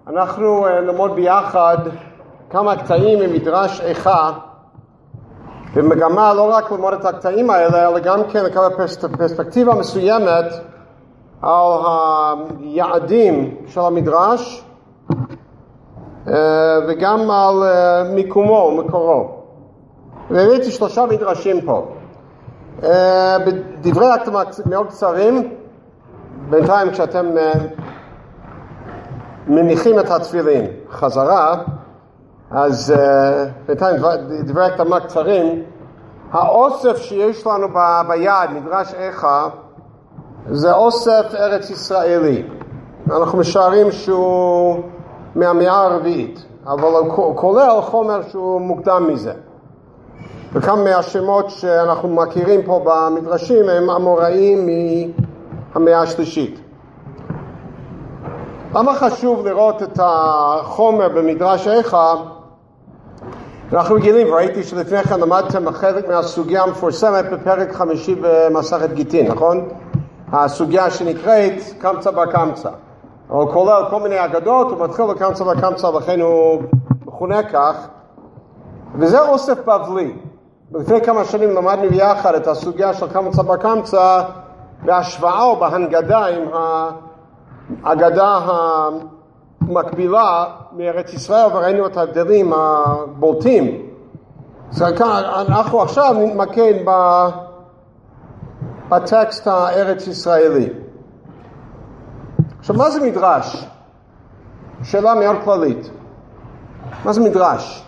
אנחנו נלמוד ביחד כמה קטעים ממדרש איכה, במגמה לא רק ללמוד את הקטעים האלה, אלא גם כן לקבל פרספקטיבה מסוימת על היעדים של המדרש וגם על מיקומו, מקורו. והראיתי 3 מדרשים פה. בדברי הקדמה מאוד קצרים, בינתיים כשאתם מניחים את התפילין חזרה, אז בינתיים דברי הקדמה קצרים. האוסף שיש לנו ביד, מדרש איכה, זה אוסף ארץ ישראלי. אנחנו משערים שהוא מהמאה הרביעית, אבל הוא כולל חומר שהוא מוקדם מזה. וכמה מהשמות שאנחנו מכירים פה במדרשים הם אמוראים מהמאה השלישית. למה חשוב לראות את החומר במדרש איכה? אנחנו רגילים, ראיתי שלפני כן למדתם חלק מהסוגיה המפורסמת בפרק 5 במסכת גיטין, נכון? הסוגיה שנקראת קמצא בר קמצא. הוא כולל כל מיני אגדות, הוא מתחיל בקמצא בר קמצא, לכן הוא מכונה כך. וזה אוסף בבלי. לפני כמה שנים למדנו ביחד את הסוגיה של קמצא בר קמצא בהשוואה או בהנגדה עם האגדה המקבילה מארץ ישראל, וראינו את ההבדלים הבולטים. אז אנחנו עכשיו נתמקד בטקסט הארץ ישראלי. עכשיו, מה זה מדרש? שאלה מאוד כללית. מה זה מדרש?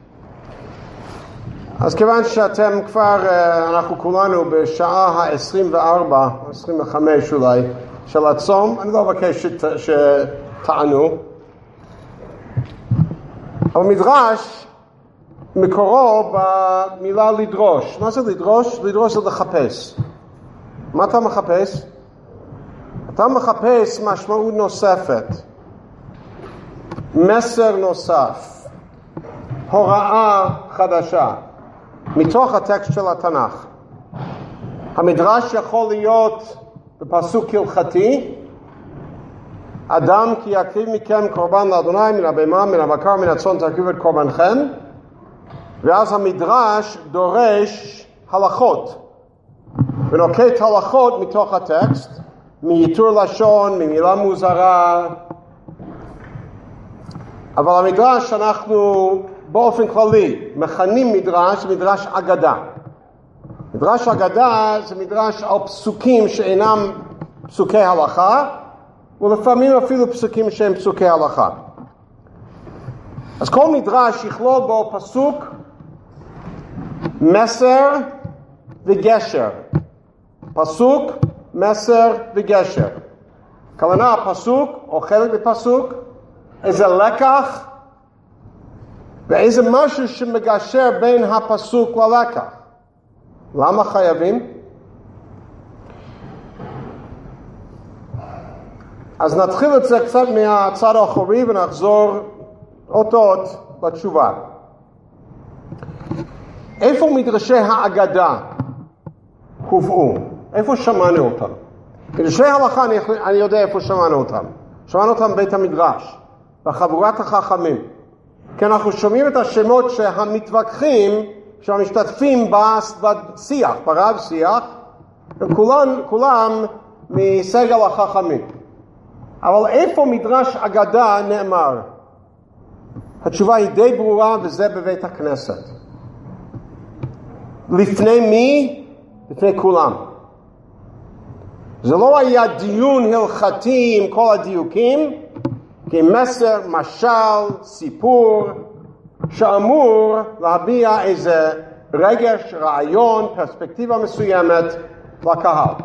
אז כיוון שאתם כבר, אנחנו כולנו בשעה ה-24, 25 אולי, של הצום, אני לא מבקש שתענו. אבל מדרש מקורו במילה לדרוש. מה זה לדרוש? לדרוש זה לחפש. מה אתה מחפש? אתה מחפש משמעות נוספת, מסר נוסף, הוראה חדשה, מתוך הטקסט של התנ"ך. המדרש יכול להיות בפסוק הלכתי, אדם כי יקריב מכם קורבן לאדוני מן הבהמה, מן הבקר, מן הצאן תקריבו את קורבנכם, ואז המדרש דורש הלכות, ונוקט הלכות מתוך הטקסט, מייתור לשון, ממילה מוזרה. אבל המדרש אנחנו באופן כללי מכנים מדרש אגדה. מדרש אגדה זה מדרש על פסוקים שאינם פסוקי הלכה, ולפעמים אפילו פסוקים שהם פסוקי הלכה. אז כל מדרש יכלול בו פסוק, מסר וגשר. פסוק, מסר וגשר. כוונה הפסוק או חלק בפסוק, איזה לקח ואיזה משהו שמגשר בין הפסוק ללקח. למה חייבים? אז נתחיל את זה קצת מהצד האחורי ונחזור אותות בתשובה. איפה מדרשי האגדה הובאו? איפה שמענו אותם? מדרשי ההלכה אני יודע איפה שמענו אותם. שמענו אותם בבית המדרש, בחבורת החכמים. כי אנחנו שומעים את השמות שהמתווכחים, שהמשתתפים בשיח, ברב שיח, הם כולם מסגל החכמים. אבל איפה מדרש אגדה נאמר? התשובה היא די ברורה, וזה בבית הכנסת. לפני מי? לפני כולם. זה לא היה דיון הלכתי עם כל הדיוקים, כי מסר, משל, סיפור, שאמור להביע איזה רגש, רעיון, פרספקטיבה מסוימת לקהל.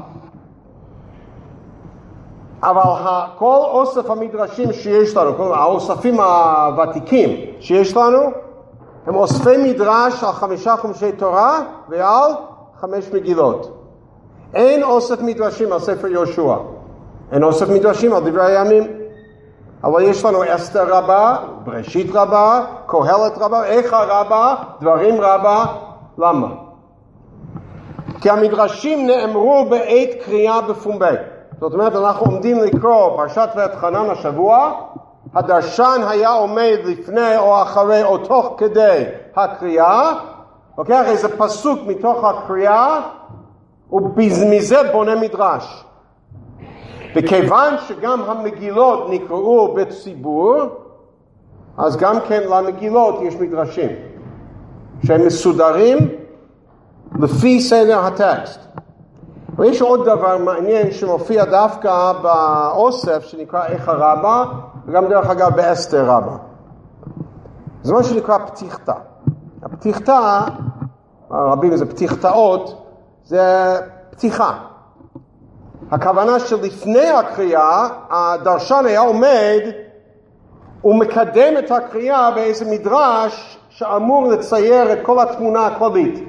אבל כל אוסף המדרשים שיש לנו, כל האוספים הוותיקים שיש לנו, הם אוספי מדרש על 5 חומשי תורה ועל 5 מגילות. אין אוסף מדרשים על ספר יהושע. אין אוסף מדרשים על דברי הימים. אבל יש לנו אסתר רבה, בראשית רבה, קהלת רבה, איכה רבה, דברים רבה. למה? כי המדרשים נאמרו בעת קריאה בפומבי. זאת אומרת, אנחנו עומדים לקרוא פרשת ואת חנן השבוע, הדרשן היה עומד לפני או אחרי או תוך כדי הקריאה, לוקח איזה פסוק מתוך הקריאה, ומזה בונה מדרש. וכיוון שגם המגילות נקראו בציבור, אז גם כן למגילות יש מדרשים, שהם מסודרים לפי סדר הטקסט. ויש עוד דבר מעניין שמופיע דווקא באוסף שנקרא איכה רבה, וגם דרך אגב באסתר רבה. זה מה שנקרא פתיחתא. הפתיחתא, רבים זה פתיחתאות, זה פתיחה. הכוונה שלפני הקריאה, הדרשן היה עומד ומקדם את הקריאה באיזה מדרש שאמור לצייר את כל התמונה הכללית.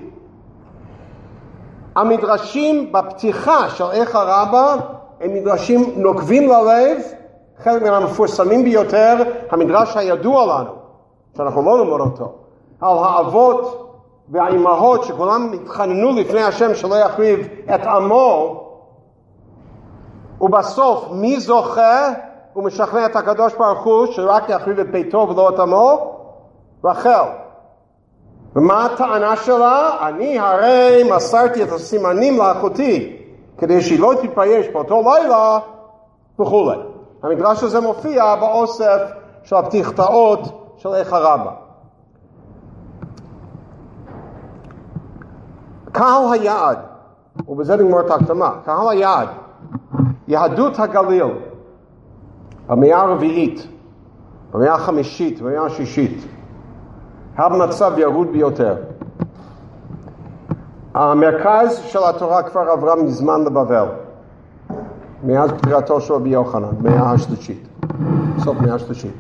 המדרשים בפתיחה של איכה רבה הם מדרשים נוקבים ללב, חלק מן המפורסמים ביותר, המדרש הידוע לנו, שאנחנו לא נאמר אותו, על האבות והאימהות שכולם התחננו לפני השם שלא יחריב את עמו, ובסוף מי זוכה ומשכנע את הקדוש ברוך הוא שרק יחריב את ביתו ולא את עמו? רחל. ומה הטענה שלה? אני הרי מסרתי את הסימנים לאחותי כדי שהיא לא תתבייש באותו לילה וכו'. המדרש הזה מופיע באוסף של הפתיחתאות של איכה רבה. קהל היעד, ובזה נגמור את ההקדמה, קהל היעד, יהדות הגליל, במאה הרביעית, במאה החמישית, במאה השישית, היה במצב ירוד ביותר. המרכז של התורה כבר עברה מזמן לבבל, מאז פטירתו של רבי יוחנן, במאה השלישית, סוף מאה השלישית.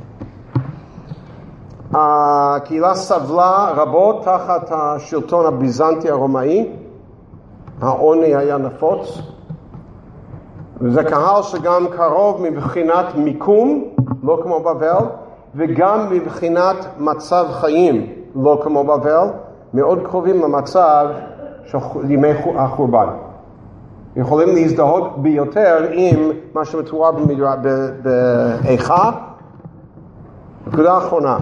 הקהילה סבלה רבות תחת השלטון הביזנטי הרומאי, העוני היה נפוץ, וזה קהל שגם קרוב מבחינת מיקום, לא כמו בבל, וגם מבחינת מצב חיים, לא כמו בבל, מאוד קרובים למצב של ימי החורבן. יכולים להזדהות ביותר עם מה שמתואר באיכה. נקודה אחרונה.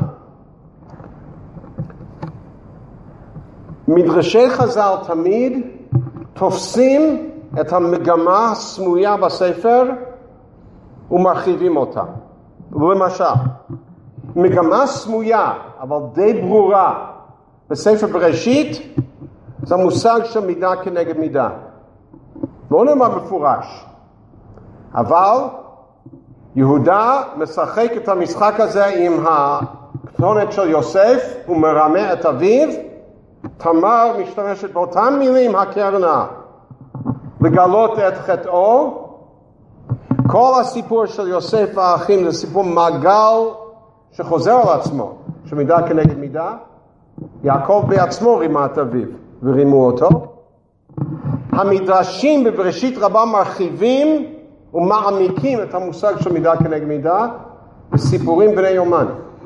מדרשי חז"ל תמיד תופסים את המגמה הסמויה בספר ומרחיבים אותה. למשל, מגמה סמויה אבל די ברורה בספר בראשית זה המושג של מידה כנגד מידה. לא נאמר מפורש, אבל יהודה משחק את המשחק הזה עם הכתונת של יוסף ומרמה את אביו. תמר משתמשת באותן מילים הקרנה לגלות את חטאו. כל הסיפור של יוסף והאחים זה סיפור מעגל שחוזר על עצמו, שמידה כנגד מידה. יעקב בעצמו רימה את אביו ורימו אותו. המדרשים בבראשית רבה מרחיבים ומעמיקים את המושג של מידה כנגד מידה בסיפורים בני יומן.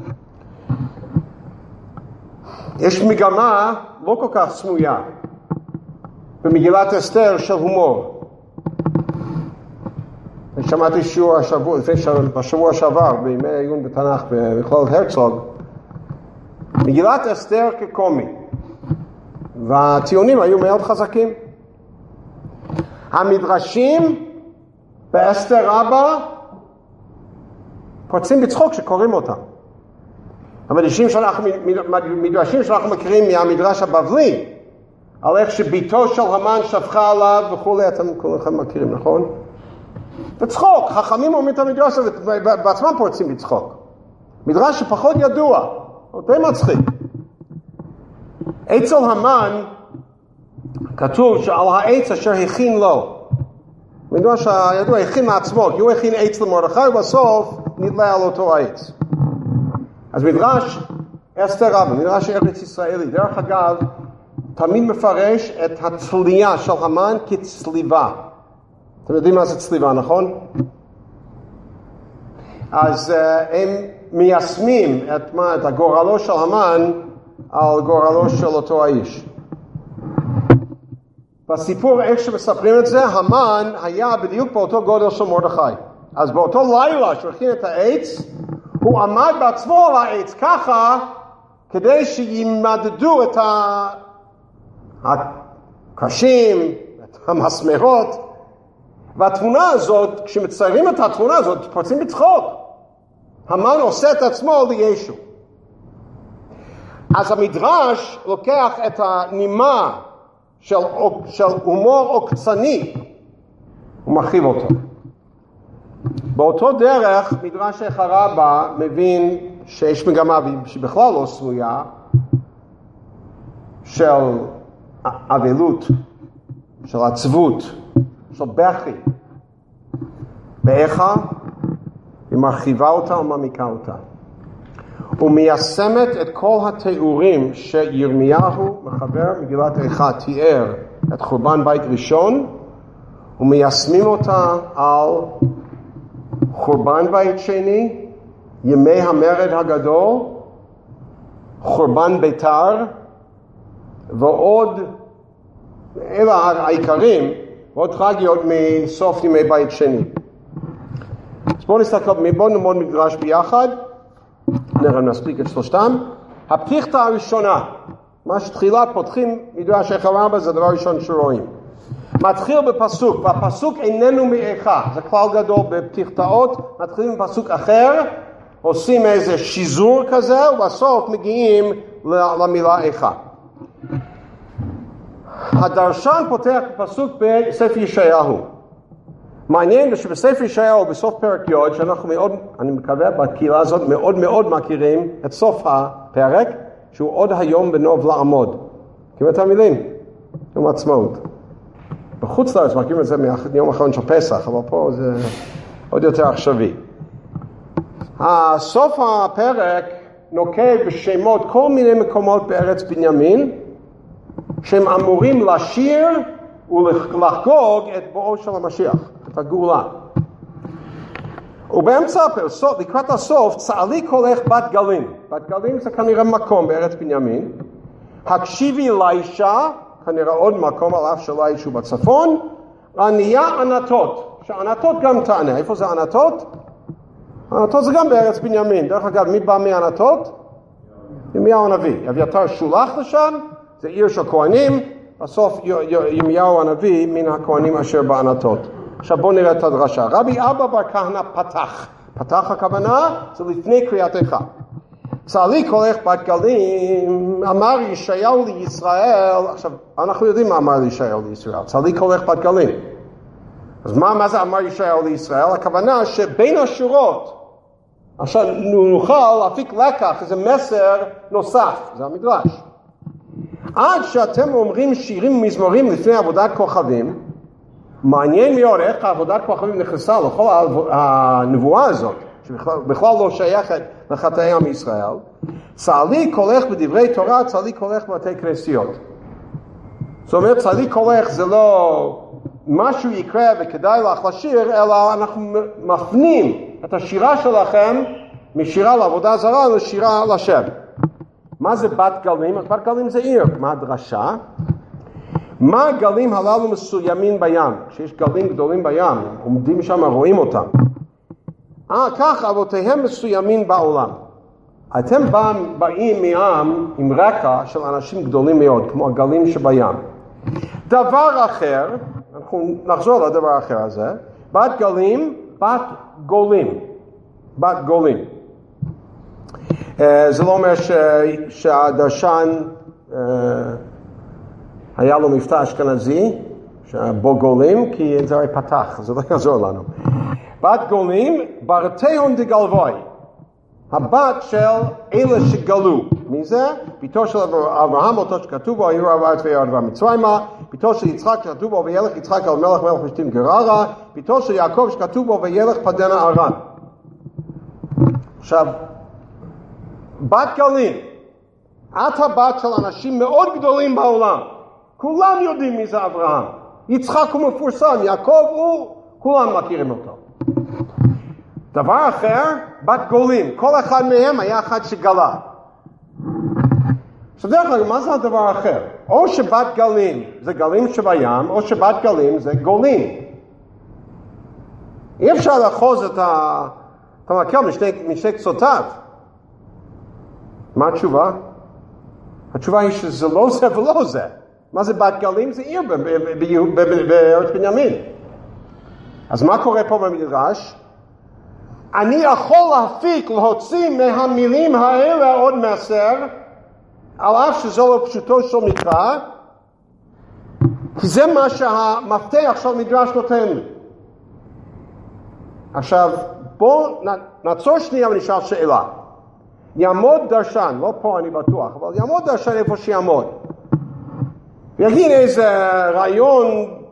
יש מגמה לא כל כך סמויה במגילת אסתר של הומור. שמעתי שיעור בשבוע שעבר בימי העיון בתנ"ך במכללת הרצוג, מגילת אסתר כקומי, והטיעונים היו מאוד חזקים. המדרשים באסתר רבה פוצעים בצחוק שקוראים אותם. המדרשים שאנחנו מכירים מהמדרש הבבלי, על איך שביתו של המן שפכה עליו וכו', אתם כולכם מכירים, נכון? בצחוק, חכמים אומרים את המדרש הזה, בעצמם פורצים בצחוק. מדרש שפחות ידוע, די מצחיק. אצל המן כתוב שעל העץ אשר הכין לו, מדרש הידוע הכין לעצמו, כי הוא הכין עץ למרדכי ובסוף נתלה על אותו העץ. אז מדרש אסתר רבה, מדרש ארץ ישראלי, דרך אגב, תמיד מפרש את הצלייה של המן כצליבה. אתם יודעים מה זה צליבה, נכון? אז הם מיישמים את הגורלו של המן על גורלו של אותו האיש. בסיפור איך שמספרים את זה, המן היה בדיוק באותו גודל של מרדכי. אז באותו לילה שהוא הכין את העץ, הוא עמד בעצמו על העץ ככה, כדי שימדדו את הקשים, את המסמרות. והתמונה הזאת, כשמציירים את התמונה הזאת, פורצים בצחוק. המן עושה את עצמו לישו. אז המדרש לוקח את הנימה של הומור עוקצני, הוא מרחיב אותו. באותו דרך, מדרש איכה רבא מבין שיש מגמה שבכלל לא סמויה, של אבלות, של עצבות, של בכי. באיכה היא מרחיבה אותה ומעמיקה אותה. ומיישמת את כל התיאורים שירמיהו מחבר מגילת איכה תיאר את חורבן בית ראשון, ומיישמים אותה על חורבן בית שני, ימי המרד הגדול, חורבן ביתר, ועוד, אלה העיקרים, ועוד טרגיות מסוף ימי בית שני. אז בואו נסתכל, בואו נלמוד מדרש ביחד, נראה נספיק את שלושתם. הפתיחתא הראשונה, מה שתחילה פותחים מדרש איכה רבא, זה הדבר הראשון שרואים. מתחיל בפסוק, והפסוק איננו מאיכה, זה כלל גדול בפתיחתאות, מתחילים בפסוק אחר, עושים איזה שיזור כזה, ובסוף מגיעים למילה איכה. הדרשן פותח בפסוק בספר ישעיהו. מעניין שבספר ישעיהו, בסוף פרק י', שאנחנו מאוד, אני מקווה בקהילה הזאת, מאוד מאוד מכירים את סוף הפרק, שהוא עוד היום בנוב לעמוד. מכירים את המילים? יום עצמאות. בחוץ לארץ מכירים את זה מיום האחרון של פסח, אבל פה זה עוד יותר עכשווי. סוף הפרק נוקב בשמות כל מיני מקומות בארץ בנימין, שהם אמורים לשיר ולחגוג את בואו של המשיח, את הגאולה. ובאמצע הפרק, לקראת הסוף, צהלי קולך בת גלים. בת גלים זה כנראה מקום בארץ בנימין. הקשיבי לאישה, כנראה עוד מקום על אף של איש הוא בצפון. עניה ענתות, שענתות גם תענה. איפה זה ענתות? ענתות זה גם בארץ בנימין. דרך אגב, מי בא מענתות? ירמיהו הנביא. אביתר שולח לשם, זה עיר של כהנים. בסוף ירמיהו הנביא מן הכהנים אשר בענתות. עכשיו בואו נראה את הדרשה. רבי אבא בר כהנא פתח. פתח הכוונה זה לפני קריאת איכה. צהלי קולך בת גלים, אמר ישעיהו לישראל. עכשיו אנחנו יודעים מה אמר ישעיהו לישראל. צהלי קולך בת גלים. אז מה זה אמר ישעיהו לישראל? הכוונה שבין השורות, עכשיו נוכל להפיק לקח, איזה מסר נוסף. זה המדרש. עד שאתם אומרים שירים ומזמורים לפני עבודת כוכבים, מעניין מאוד איך עבודת כוכבים נכנסה לכל הנבואה הזאת, שבכלל לא שייכת לחטאי עם ישראל. צהלי קולך בדברי תורה, צהלי קולך בבתי כנסיות. זאת אומרת, צהלי קולך זה לא משהו יקרה וכדאי לך לשיר, אלא אנחנו מפנים את השירה שלכם משירה לעבודה זרה לשירה לשם. מה זה בת גלים? בת גלים זה עיר. מה הדרשה? מה הגלים הללו מסוימים בים? כשיש גלים גדולים בים, עומדים שם, רואים אותם. כך אבותיהם מסוימים בעולם. אתם באים מעם עם רקע של אנשים גדולים מאוד, כמו הגלים שבים. דבר אחר, אנחנו נחזור לדבר האחר הזה, בת גלים, בת גולים. בת גולים. זה לא אומר שהדרשן היה לו מבטא אשכנזי, בו גולים, כי זה הרי פתח, זה לא יעזור לנו. בת גולים, ברתיון דגלבוי, הבת של אלה שגלו. מי זה? ביתו של אברהם, אותו שכתוב בו, היו ארבעת וירד מצרימה, ביתו של יצחק שכתוב בו, וילך יצחק אל מלך מלך פלישתים גררה, ביתו של יעקב שכתוב בו, וילך פדנה ארן. עכשיו, בת גלים, את הבת של אנשים מאוד גדולים בעולם. כולם יודעים מי זה אברהם. יצחק הוא מפורסם, יעקב הוא, כולם מכירים אותו. דבר אחר, בת גולים. כל אחד מהם היה אחד שגלה. עכשיו דרך כלל, מה זה הדבר האחר? או שבת גלים זה גלים שבים, או שבת גלים זה גולים. אי אפשר לאחוז את אתה מקל משני קצותיו. מה התשובה? התשובה היא שזה לא זה ולא זה. מה זה בת גלים? זה עיר בארץ בנימין. אז מה קורה פה במדרש? אני יכול להפיק, להוציא מהמילים האלה עוד מסר, על אף שזו לא פשוטו של מקרא, כי זה מה שהמפתח של המדרש נותן לי. עכשיו, בואו נעצור שנייה ונשאל שאלה. יעמוד דרשן, לא פה אני בטוח, אבל יעמוד דרשן איפה שיעמוד. ויגיד איזה רעיון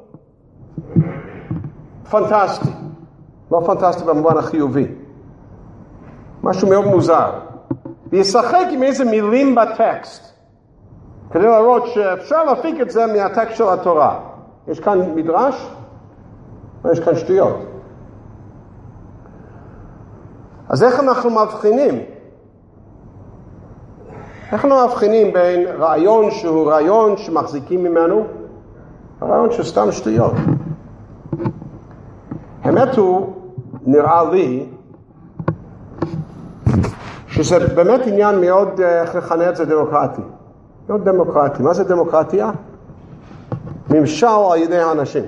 פנטסטי. לא פנטסטי במובן החיובי. משהו מאוד מוזר. וישחק עם איזה מילים בטקסט. כדי לראות שאפשר להפיק את זה מהטקסט של התורה. יש כאן מדרש, ויש כאן שטויות. אז איך אנחנו מבחינים? איך אנחנו מבחינים בין רעיון שהוא רעיון שמחזיקים ממנו, רעיון שסתם שטויות? האמת הוא, נראה לי, שזה באמת עניין מאוד, איך לכנה את זה, דמוקרטי. מאוד דמוקרטי. מה זה דמוקרטיה? ממשל על ידי האנשים.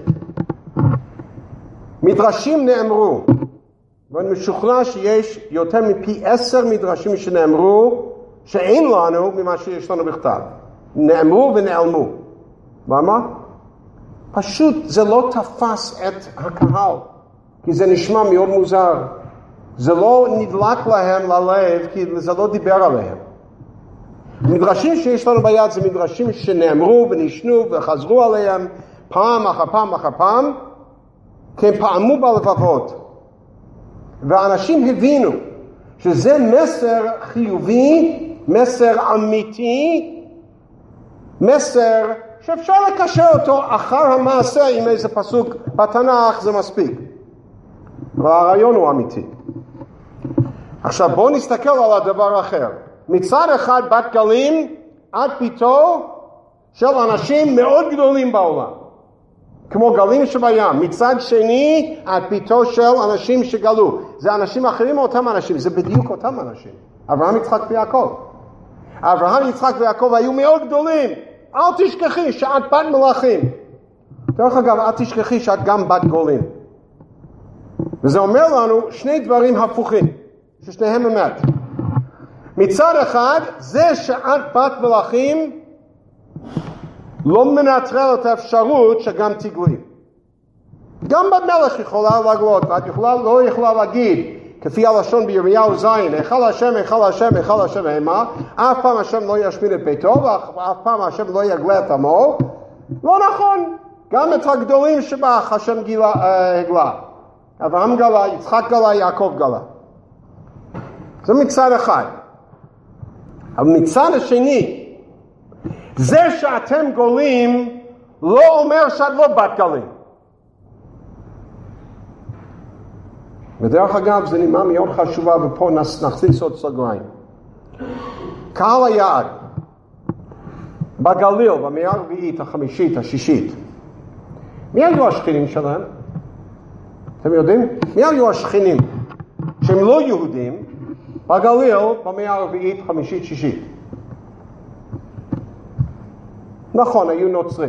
מדרשים נאמרו, ואני משוכנע שיש יותר מפי 10 מדרשים שנאמרו, שאין לנו ממה שיש לנו בכתב. נאמרו ונעלמו. למה? פשוט זה לא תפס את הקהל, כי זה נשמע מאוד מוזר. זה לא נדלק להם ללב, כי זה לא דיבר עליהם. מדרשים שיש לנו ביד זה מדרשים שנאמרו ונשנו וחזרו עליהם פעם אחר פעם אחר פעם, כי הם פעמו בלבבות. ואנשים הבינו שזה מסר חיובי, מסר אמיתי, מסר שאפשר לקשר אותו אחר המעשה עם איזה פסוק בתנ"ך, זה מספיק. והרעיון הוא אמיתי. עכשיו בואו נסתכל על הדבר אחר. מצד אחד בת גלים עד פיתו של אנשים מאוד גדולים בעולם, כמו גלים שבים. מצד שני עד פיתו של אנשים שגלו. זה אנשים אחרים או אותם אנשים? זה בדיוק אותם אנשים. אברהם, יצחק ויעקב. אברהם, יצחק ויעקב היו מאוד גדולים. אל תשכחי שאת בת מלאכים. דרך אגב, אל תשכחי שאת גם בת גולים. וזה אומר לנו שני דברים הפוכים, ששניהם אמת. מצד אחד, זה שאת בת מלאכים לא מנטרל את האפשרות שגם תגלי. גם בת מלך יכולה להגלות, ואת לא יכולה להגיד, כפי הלשון בירמיהו זין, היכל השם, היכל השם, היכל השם המה, אף פעם השם לא ישמיד את ביתו, ואף פעם השם לא יגלה את עמו. לא נכון. גם את הגדולים שבך השם הגלה. אברהם גלה, יצחק גלה, יעקב גלה. זה מצד אחד. אבל מצד השני, זה שאתם גולים לא אומר שאת לא בת גלים. ודרך אגב, זה נימה מאוד חשובה, ופה נכניס עוד סוגריים. קהל היעד, בגליל, במאה הרביעית, החמישית, השישית, מי היו השכנים שלהם? אתם יודעים? מי היו השכנים שהם לא יהודים בגליל במאה הרביעית, חמישית, שישית? נכון, היו נוצרים.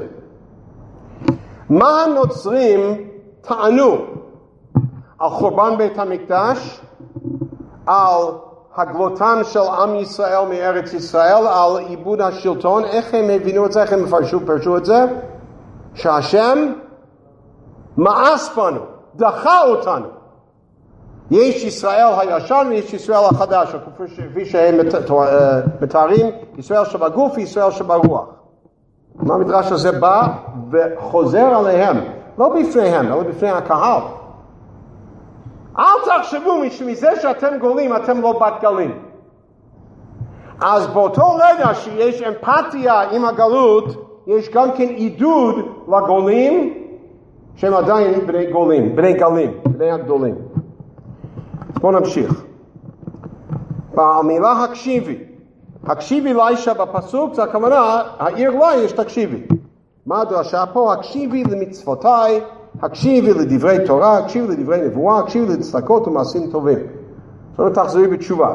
מה הנוצרים טענו? על חורבן בית המקדש, על הגלותם של עם ישראל מארץ ישראל, על איבוד השלטון. איך הם הבינו את זה? איך הם פרשו את זה? שהשם מאס בנו, דחה אותנו. יש ישראל הישן ויש ישראל החדש, כפי שהם מתארים, ישראל שבגוף וישראל שברוח. מה המדרש הזה בא וחוזר עליהם, לא בפניהם, אלא בפני הקהל. אל תחשבו מזה שאתם גולים, אתם לא בת גלים. אז באותו רגע שיש אמפתיה עם הגלות, יש גם כן עידוד לגולים שהם עדיין בני גולים, בני הגדולים. בואו נמשיך. במילה הקשיבי. הקשיבי לאישה בפסוק, זה הכוונה, העיר לה יש תקשיבי. מה הדרשה פה? הקשיבי למצוותיי, הקשיבי לדברי תורה, הקשיבי לדברי נבואה, הקשיבי לצדקות ומעשים טובים. תחזרי בתשובה.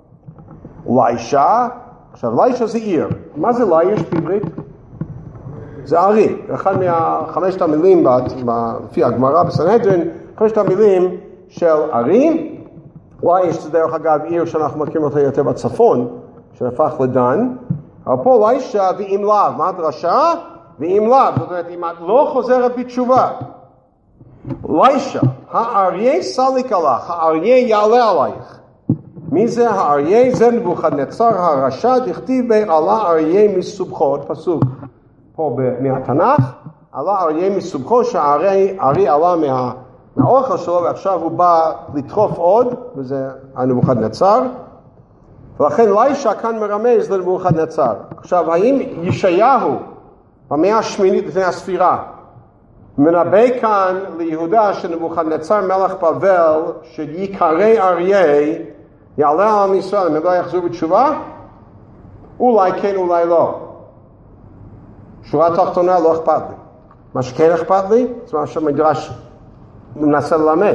לישה, עכשיו לישה זה עיר. מה זה ליש בעברית? זה ערי. אחד מהחמשת המילים לפי הגמרא בסנהדרין, חמשת המילים של ערי. ליש זה דרך אגב עיר שאנחנו מכירים אותה יותר בצפון, שהפך לדן. אבל פה לישה ואם לאו. מה הדרשה? ואם לאו. זאת אומרת, אם את לא חוזרת בתשובה. לישה, האריה סליק עליך, האריה יעלה עלייך. מי זה האריה? זה נבוכדנצר הרשע, דכתיב עלה אריה מסובכו, פסוק פה מהתנ"ך, עלה אריה מסובכו, שהאריה עלה מהאוכל שלו, ועכשיו הוא בא לטרוף עוד, וזה הנבוכדנצר. ולכן לישה כאן מרמז לנבוכדנצר. עכשיו, האם ישעיהו במאה השמינית לפני הספירה מנבא כאן ליהודה שנבוכדנצר מלך בבל שיקרא אריה יעלה על עם ישראל, הם לא יחזרו בתשובה? אולי כן, אולי לא. שורה תחתונה לא אכפת לי. מה שכן אכפת לי, זה מה שהמדרש מנסה ללמד.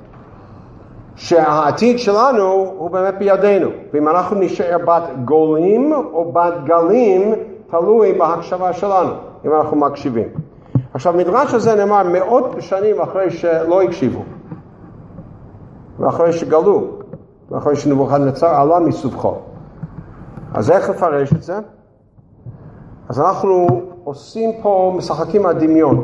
שהעתיד שלנו הוא באמת בידינו. ואם אנחנו נשאר בת גולים או בת גלים, תלוי בהקשבה שלנו, אם אנחנו מקשיבים. עכשיו, המדרש הזה נאמר מאות שנים אחרי שלא הקשיבו. ואחרי שגלו. ואחרי שנבוכדנצר עלה מסובכו. אז איך לפרש את זה? אז אנחנו עושים פה, משחקים מהדמיון.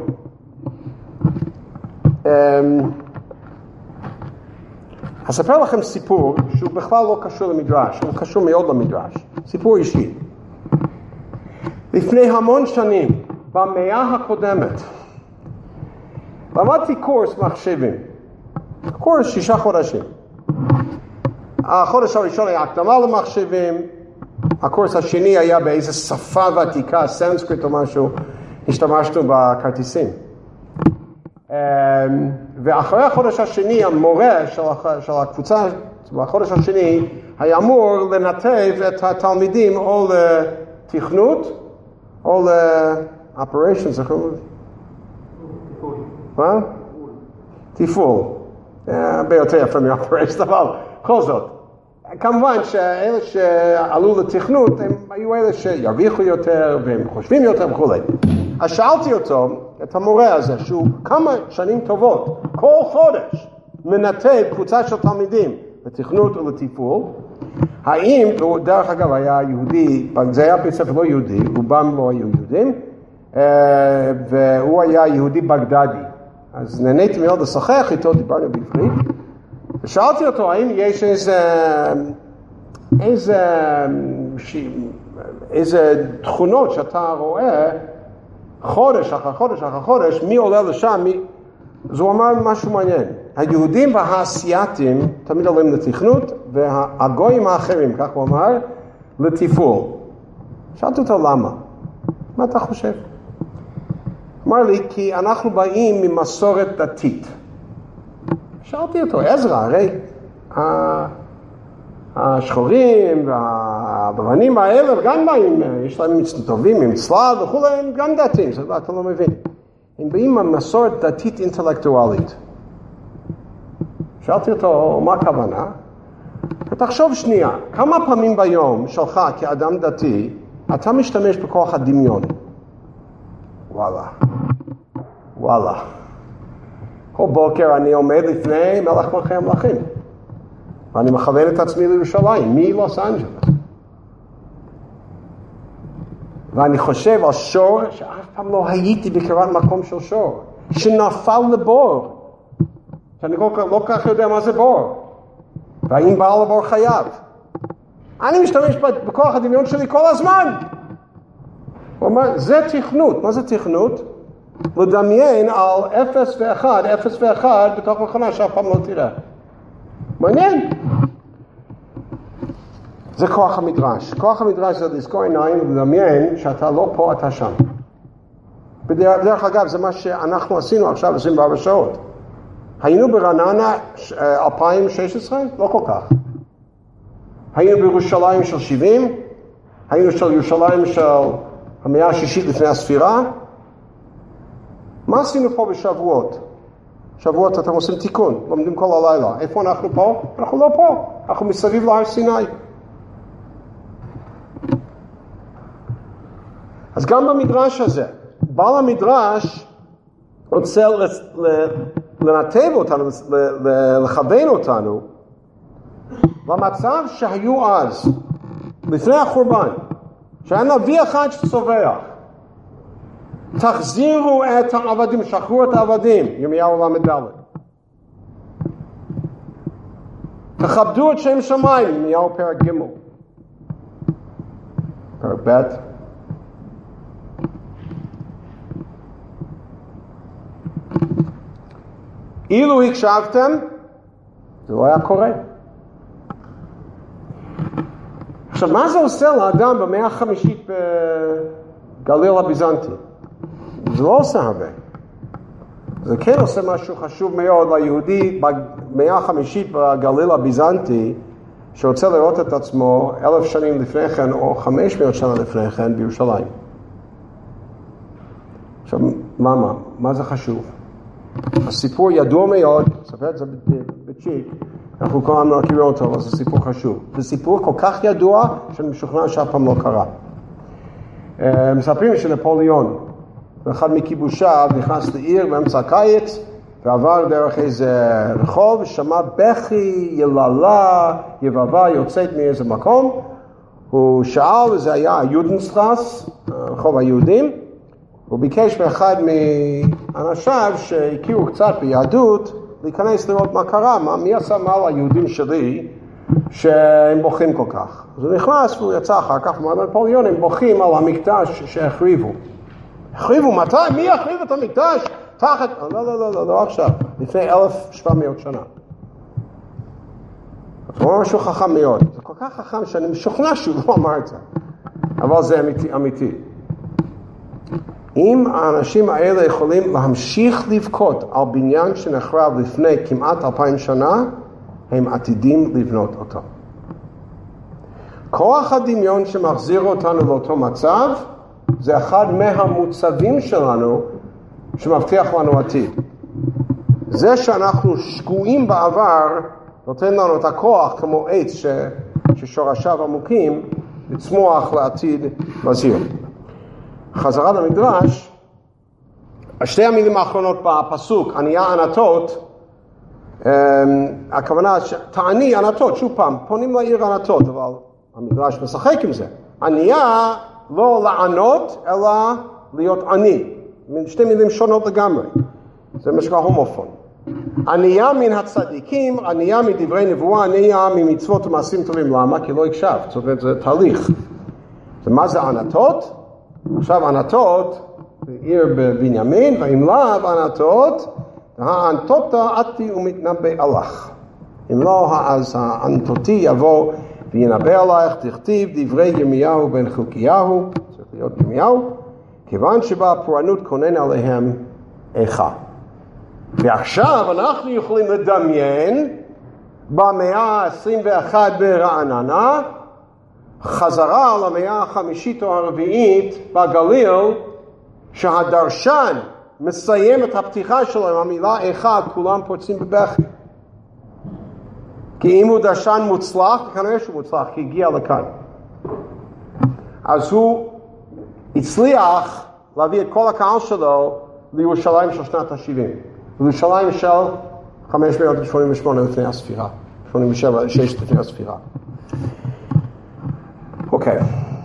אספר לכם סיפור שהוא בכלל לא קשור למדרש, הוא קשור מאוד למדרש. סיפור אישי. לפני המון שנים, במאה הקודמת, למדתי קורס מחשבים. קורס 6 חודשים. החודש הראשון היה הקדמה למחשבים, הקורס השני היה באיזו שפה ותיקה, סנסקריט או משהו, השתמשנו בכרטיסים. ואחרי החודש השני, המורה של הקבוצה, בחודש השני, היה אמור לנתב את התלמידים או לתכנות, או ל-operations, איך אומרים? מה? תפעול. הרבה יותר יפה מ-operations, אבל בכל זאת. כמובן שאלה שעלו לתכנות, הם היו אלה שירוויחו יותר, והם חושבים יותר וכו'. אז שאלתי אותו, את המורה הזה, שהוא כמה שנים טובות, כל חודש, מנתב קבוצה של תלמידים לתכנות ולתפעול, האם, הוא דרך אגב היה יהודי, זה היה בית ספר לא יהודי, רובם לא היו יהודים, והוא היה יהודי בגדדי. אז נהניתי מאוד לשחק איתו, דיברנו בעברית, ושאלתי אותו, האם יש איזה תכונות שאתה רואה חודש אחר חודש אחר חודש, מי עולה לשם, אז הוא אמר משהו מעניין. היהודים והאסייתים תמיד עולים לתכנות, והגויים האחרים, כך הוא אמר, לתפעול. שאלתי אותו למה? מה אתה חושב? אמר לי, כי אנחנו באים ממסורת דתית. שאלתי אותו, עזרא, הרי השחורים והלבנים האלה גם באים, יש להם טובים עם צלב וכו', הם גם דתיים, זה אתה לא מבין. הם באים ממסורת דתית אינטלקטואלית. שאלתי אותו, מה הכוונה? ותחשוב שנייה, כמה פעמים ביום שלך כאדם דתי, אתה משתמש בכוח הדמיון? וואלה. כל בוקר אני עומד לפני מלך מלכי המלכים. ואני מכוון את עצמי לירושלים, מלוס אנג'לס. ואני חושב על שור, שאף פעם לא הייתי בקרבת מקום של שור, שנפל לבור. שאני לא כך יודע מה זה בור. והאם בעל הבור חייב. אני משתמש בכוח הדמיון שלי כל הזמן. הוא אומר, זה תכנות. מה זה תכנות? לדמיין על 0 ו-1, 0 ו-1 בתוך מכונה שאף פעם לא תראה. מעניין. זה כוח המדרש. כוח המדרש זה לזכור עיניים ולדמיין שאתה לא פה, אתה שם. בדרך אגב, זה מה שאנחנו עשינו עכשיו 24 שעות. היינו ברעננה 2016? לא כל כך. היינו בירושלים של 70, היינו של ירושלים של המאה השישית לפני הספירה. מה עשינו פה בשבועות? שבועות אתם עושים תיקון, לומדים כל הלילה. איפה אנחנו פה? אנחנו לא פה, אנחנו מסביב להר סיני. אז גם במדרש הזה, בעל המדרש רוצה לנתב אותנו, לכוון אותנו, במצב שהיו אז, לפני החורבן, שהיה נביא אחד שצווח. תחזירו את העבדים, שחררו את העבדים, ירמיהו ל"ד. תכבדו את שם שמיים, ירמיהו פרק ג'. פרק ב'. אילו הקשבתם, זה לא היה קורה. עכשיו, מה זה עושה לאדם במאה החמישית בגליל הביזנטי? זה לא עושה הרבה. זה כן עושה משהו חשוב מאוד ליהודי במאה החמישית בגליל הביזנטי, שרוצה לראות את עצמו 1,000 שנים לפני כן, או 500 שנה לפני כן, בירושלים. עכשיו, מה זה חשוב? הסיפור ידוע מאוד, ספר את זה בצ'יק, אנחנו כולנו מכירים אותו, אבל זה סיפור חשוב. זה סיפור כל כך ידוע, שאני משוכנע שאף פעם לא קרה. מספרים שנפוליאון, אחד מכיבושיו, נכנס לעיר באמצע הקיץ, ועבר דרך איזה רחוב, ושמע בכי, יללה, יבבה יוצאת מאיזה מקום. הוא שאל, וזה היה יודנסטרס, רחוב היהודים, הוא ביקש מאחד מאנשיו שהכירו קצת ביהדות, להיכנס לראות מה קרה, מי עשה מה ליהודים שלי שהם בוכים כל כך. אז הוא נכנס והוא יצא אחר כך, ואמר נפוליאון, הם בוכים על המקדש שהחריבו. החריבו, מתי? מי החריב את המקדש? תחת... לא עכשיו, לפני 1,700 שנה. זה משהו חכם מאוד. זה כל כך חכם שאני משוכנע שהוא לא אמר את זה. אבל זה אמיתי. אם האנשים האלה יכולים להמשיך לבכות על בניין שנחרב לפני כמעט 2,000 שנה, הם עתידים לבנות אותו. כוח הדמיון שמחזיר אותנו לאותו מצב, זה אחד מהמוצבים שלנו שמבטיח לנו עתיד. זה שאנחנו שקועים בעבר, נותן לנו את הכוח כמו עץ ששורשיו עמוקים, לצמוח לעתיד מזהיר. חזרה למדרש, שתי המילים האחרונות בפסוק, עניה ענתות, הכוונה תעני ענתות, שוב פעם, פונים לעיר ענתות, אבל המדרש משחק עם זה. עניה לא לענות, אלא להיות עני. שתי מילים שונות לגמרי. זה משקע הומופון. עניה מן הצדיקים, עניה מדברי נבואה, עניה ממצוות ומעשים טובים. למה? כי לא הקשב. זאת אומרת, זה תהליך. מה זה ענתות? עכשיו ענתות, עיר בבנימין, ואם לאו ענתות, הענתותה עתי ומתנבא עליך. אם לא, אז הענתותי יבוא וינבא עליך, תכתיב דברי ירמיהו בן חלקיהו, צריך להיות ירמיהו, כיוון שבא הפורענות כונן עליהם איכה. ועכשיו אנחנו יכולים לדמיין במאה ה-21 ברעננה, חזרה למאה החמישית או הרביעית בגליל, שהדרשן מסיים את הפתיחה שלו עם המילה אחד, כולם פוצעים בבכי. כי אם הוא דרשן מוצלח, כנראה שהוא מוצלח, כי הגיע לכאן. אז הוא הצליח להביא את כל הקהל שלו לירושלים של שנת ה-70. לירושלים של 588 לפני הספירה. 87, 6 לפני הספירה. אוקיי.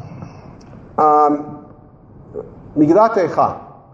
מגילת איכה.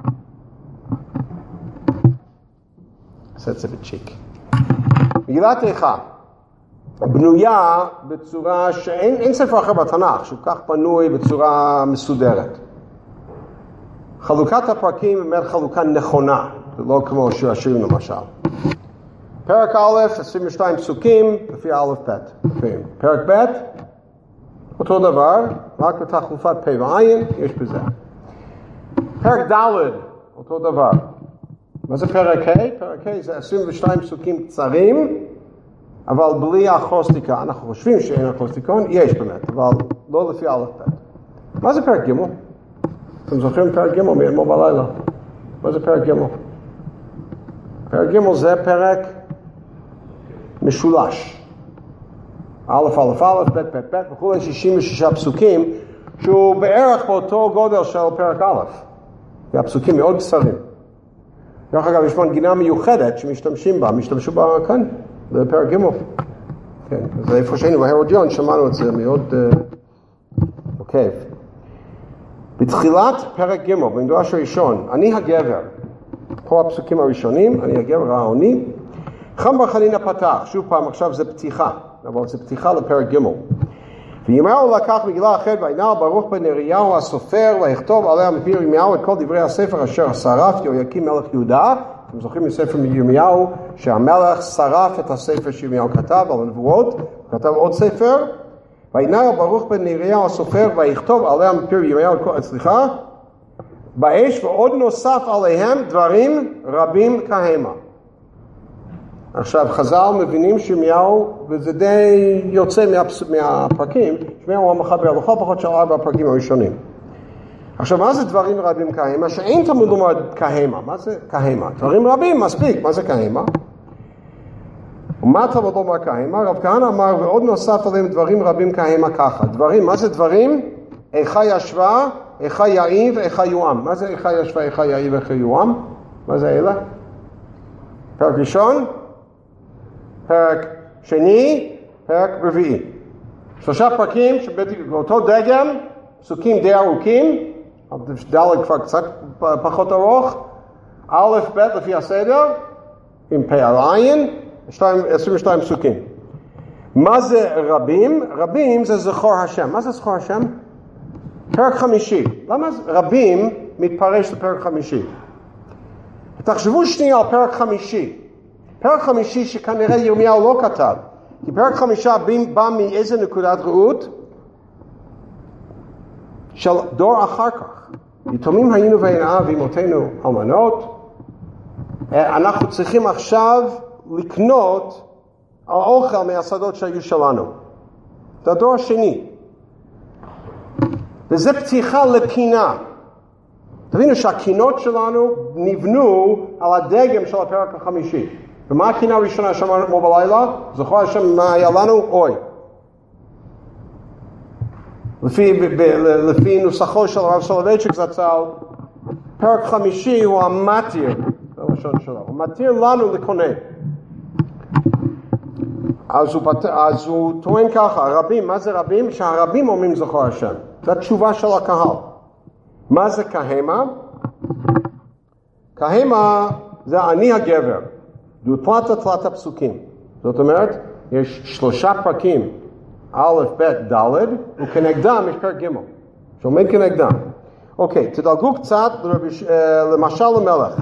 עושה את זה בצ'יק. מגילת איכה בנויה בצורה שאין ספר אחר בתנ"ך, שהוא כך בנוי בצורה מסודרת. חלוקת הפרקים היא באמת חלוקה נכונה, לא כמו שיר השירים למשל. פרק א', 22 פסוקים, לפי א' ב'. פרק ב', אותו דבר, רק בתחלופת פה ועין, יש בזה. פרק ד', אותו דבר. מה זה פרק ה'? פרק ה' זה 22 פסוקים קצרים, אבל בלי האקרוסטיקה. אנחנו חושבים שאין אקרוסטיקון, יש באמת, אבל לא לפי א' ב'. מה זה פרק ג'? אתם זוכרים פרק ג' מאתמול בלילה? מה זה פרק ג'? פרק ג' זה פרק משולש. א', א', א', ב', ב', ב', וכולי 66 פסוקים, שהוא בערך באותו גודל של פרק א'. והפסוקים מאוד קצרים. דרך אגב, יש מנגינה מיוחדת שמשתמשים בה, משתמשו בה כאן, בפרק ג'. כן, זה איפה שהיינו, בהרודיון, שמענו את זה מאוד... אוקיי. בתחילת פרק ג' במדרש הראשון, אני הגבר. פה הפסוקים הראשונים, אני הגבר העוני. חם בר חנינא פתח, שוב פעם, עכשיו זה פתיחה, אבל זה פתיחה לפרק ג'. וירמיהו לקח מגילה אחרת, וינעל ברוך בן נריהו הסופר, ויכתוב עליה מפי ירמיהו את כל דברי הספר אשר שרף יהויקים מלך יהודה. אתם זוכרים מספר מירמיהו שהמלך שרף את הספר שירמיהו כתב על הנבואות, כתב עוד ספר. וינעל ברוך בן נריהו הסופר, ויכתוב עליה מפי ירמיהו, באש, ועוד נוסף עליהם דברים רבים כהמה. עכשיו חז"ל מבינים שירמיהו, וזה די יוצא מהפרקים, שירמיהו הוא המחבר לכל פחות של 4 הפרקים הראשונים. עכשיו מה זה דברים רבים כהמה? שאין תלמוד לומר כהמה. מה זה כהמה? דברים רבים, מספיק. מה זה כהמה? ומה תלמוד לומר כהמה? רב כהנא אמר, ועוד נוסף עליהם דברים רבים כהמה ככה. דברים, מה זה דברים? איכה ישבה, איכה יעיב, איכה יועם. מה זה איכה ישבה, איכה יעיב, איכה יועם? מה זה אלה? פרק ראשון, פרק שני, פרק רביעי. 3 פרקים שבאותו דגם, פסוקים די ארוכים, ד' כבר קצת פחות ארוך, א' ב' לפי הסדר, עם פ' על עין, 22 פסוקים. מה זה רבים? רבים זה זכור השם. מה זה זכור השם? פרק חמישי. למה רבים מתפרש לפרק חמישי? תחשבו שנייה על פרק חמישי. פרק חמישי שכנראה ירמיהו לא כתב. כי פרק חמישה בא מאיזה נקודת ראות? של דור אחר כך. יתומים היינו ואינאה ואימותינו אלמנות. אנחנו צריכים עכשיו לקנות האוכל מהשדות שהיו שלנו. זה הדור השני. וזה פתיחה לקינה. תבינו שהקינות שלנו נבנו על הדגם של הפרק החמישי. ומה הקינה הראשונה שאמרנו כמו בלילה? זכור השם מה היה לנו? אוי. לפי נוסחו של הרב סולובייצ'יק זצ"ל, פרק חמישי הוא המתיר, הוא מתיר לנו לקונן. אז הוא טוען ככה, רבים, מה זה רבים? שהרבים אומרים זכור השם. זו התשובה של הקהל. מה זה כהמה? כהמה זה אני הגבר. זו תלת הפסוקים. זאת אומרת, יש 3 פרקים, א', ב', ד', וכנגדם יש פרק ג' שעומד כנגדם. אוקיי, תדלגו קצת למשל למלך.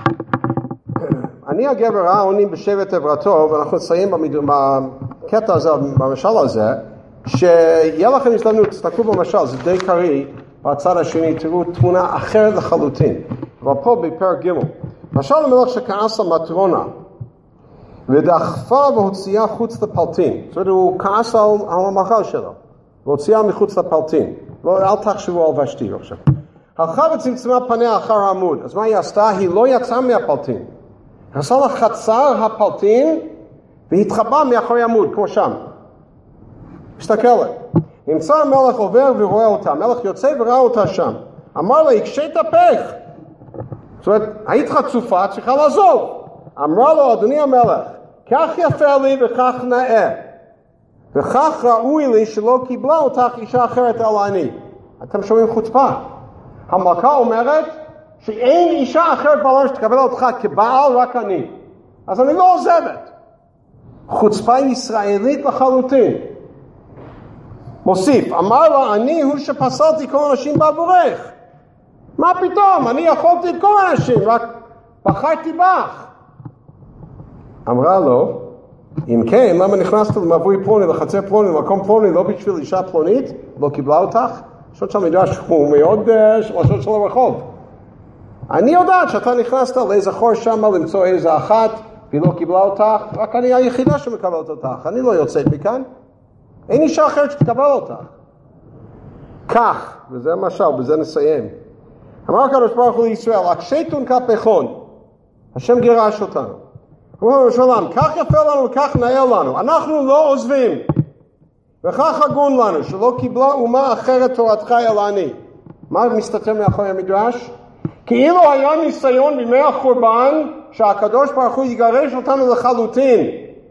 אני הגבר העוני בשבט עברתו, ואנחנו נסיים בקטע הזה, במשל הזה, שיהיה לכם הזדמנות, תסתכלו במשל, זה די קריא, בצד השני תראו תמונה אחרת לחלוטין. אבל פה בפרק ג' משל למלך שכעס על מטרונה, ודחפה והוציאה חוץ לפלטין. זאת אומרת, הוא כעס על המאכל שלו, והוציאה מחוץ לפלטין. לא, אל תחשבו על ושתי עכשיו. הלכה וצמצמה פניה אחר העמוד. אז מה היא עשתה? היא לא יצאה מהפלטין. היא עשה לה חצר הפלטין, והתחבאה מאחורי עמוד, כמו שם. מסתכלת. נמצא המלך עובר ורואה אותה. המלך יוצא וראה אותה שם. אמר לה, הקשה תפך. זאת אומרת, היית חצופה, צריכה לעזוב. אמרה לו, אדוני המלך, כך יפה לי וכך נאה, וכך ראוי לי שלא קיבלה אותך אישה אחרת על אני. אתם שומעים חוצפה. המלכה אומרת שאין אישה אחרת בעולם שתקבל אותך כבעל, רק אני. אז אני לא עוזבת. חוצפה ישראלית לחלוטין. מוסיף, אמר לה, אני הוא שפסלתי כל אנשים בעבורך. מה פתאום? אני יכולתי את כל האנשים, רק בחרתי בך. אמרה לו, אם כן, למה נכנסת למבוי פלוני, לחצר פלוני, למקום פלוני, לא בשביל אישה פלונית, לא קיבלה אותך? שעות של מדרש הוא מאוד שעות של הרחוב. אני יודעת שאתה נכנסת לאיזה חור שם למצוא איזה אחת, והיא לא קיבלה אותך, רק אני היחידה שמקבלת אותך, אני לא יוצאת מכאן. אין אישה אחרת שתקבל אותך. כך, וזה משל, בזה נסיים. אמר הקדוש ברוך הוא לישראל, הקשתון כפיכון, השם גירש אותנו. ריבונו של עולם, כך יפה לנו וכך נאה לנו, אנחנו לא עוזבים, וכך הגון לנו, שלא קיבלה אומה אחרת תורתך אלא אני. מה מסתתר מאחורי המדרש? כאילו היה ניסיון בימי החורבן שהקדוש ברוך הוא יגרש אותנו לחלוטין.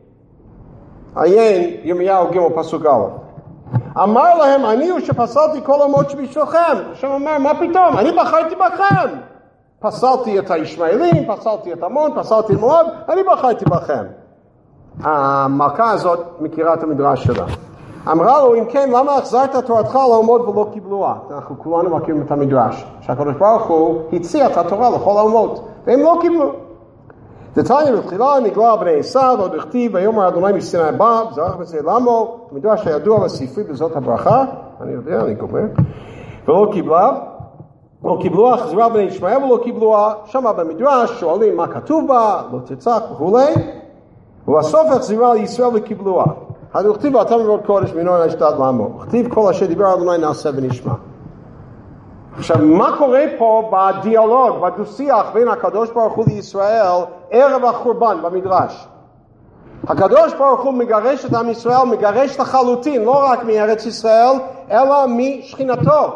עיין ירמיהו ג' פסוק א'. אמר להם, אני הוא שפסלתי כל המות שבשבילכם. השם אומר, מה פתאום? אני בחרתי בכם. פסלתי את הישמעאלים, פסלתי את עמון, פסלתי את מואב, אני בחרתי בכם. המלכה הזאת מכירה את המדרש שלה. אמרה לו, אם כן, למה החזרת תורתך לאומות ולא קיבלוה? אנחנו כולנו מכירים את המדרש, שהקדוש ברוך הוא הציע את התורה לכל האומות, והם לא קיבלו. דתניא בתחילה נגלה בני עשיו, עוד הכתיב, ויאמר אדוני מסיני בא, זרח בצי למו, המדרש הידוע והספרי בזאת הברכה, אני יודע, אני גומר, ולא קיבלה, לא קיבלוה, חזרה בני ישמעאל ולא קיבלוה, שמה במדרש שואלים מה כתוב בה, לא תרצח וכולי, ובסוף החזרה לישראל וקיבלוה. אז הוא כתיב ואתה מבוד קודש מינו אל אשתת למו. הוא כתיב כל אשר דיבר אדוני נעשה ונשמע. עכשיו, מה קורה פה בדיאלוג, בדו-שיח בין הקדוש ברוך הוא לישראל ערב החורבן במדרש? הקדוש ברוך הוא מגרש את עם ישראל, מגרש לחלוטין, לא רק מארץ ישראל, אלא משכינתו.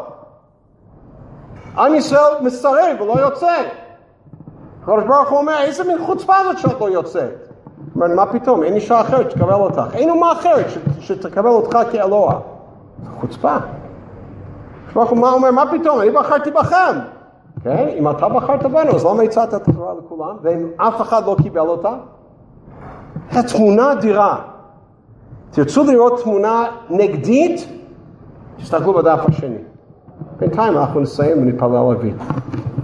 עם ישראל מסרב ולא יוצא. הקדוש ברוך הוא אומר, איזה מין חוצפה זאת שאת לא יוצאת? אומר, מה פתאום? אין אישה אחרת שתקבל אותך. אין אומה אחרת שתקבל אותך כאלוה. חוצפה. מה אומר, מה פתאום? אני בחרתי בכם. כן? אם אתה בחרת בנו, אז למה הצעת את התורה לכולם? ואם אף אחד לא קיבל אותה? התמונה אדירה. תרצו לראות תמונה נגדית? תסתכלו בדף השני. בינתיים אנחנו נסיים ונתפלל ערבית.